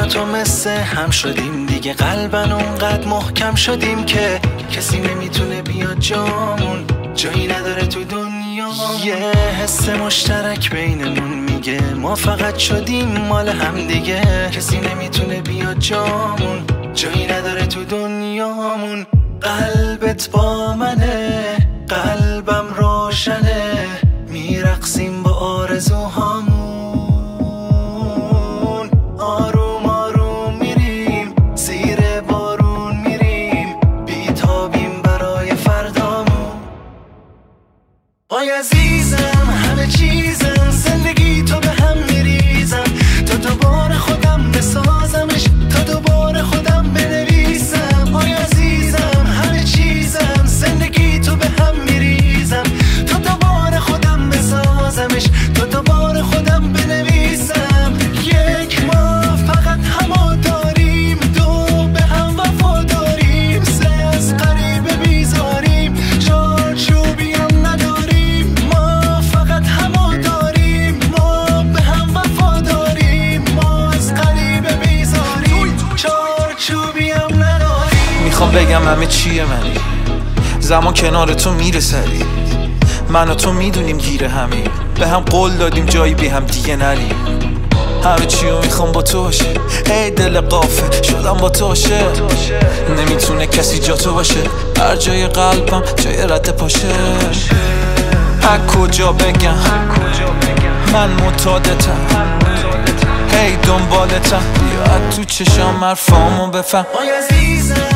و تو مثل هم شدیم دیگه، قلبن اونقدر محکم شدیم که کسی نمیتونه بیاد جامون، جایی نداره تو دنیا. یه حس مشترک بینمون میگه ما فقط شدیم مال هم دیگه، کسی نمیتونه بیاد جامون، جایی نداره تو دنیامون. قلبت با منه، قلبم روشنه، میرقصیم با آرزوهامون. آروم آروم میریم زیر بارون، میریم بیتابیم برای فردامون. آی عزیزم همه چیزم، زندگی تو به هم میریزم، تا دوباره خودم بسازمش، تا دوباره خودم بنویسم. آی عزیزم همه چیزم، زندگی تو به هم میریزم، تا دوباره خودم بسازمش، تا دوباره خودم بنویسم. یک ما فقط همو داریم، دو به هم وفا داریم، سه از غریبه بیزاریم، چار چوبی هم نداریم. ما فقط همو داریم، ما به هم وفا داریم، ما از غریبه بیزاریم، چار چوبی هم نداریم. میخوام بگم همه چیه منی، زمان کنار تو میره سری، من و تو میدونیم گیره همیم، به هم قول دادیم جایی بی هم دیگه نریم. همه چیو میخوام با تو باشه، ای دل قافه شدم با تو باشه، نمیتونه کسی جا تو باشه، هر جای قلبم جای رد پاشه. از کجا بگم من معتادتم، هی دنبالتم، بیا تو چشام حرفامو بفهم. آی عزیزم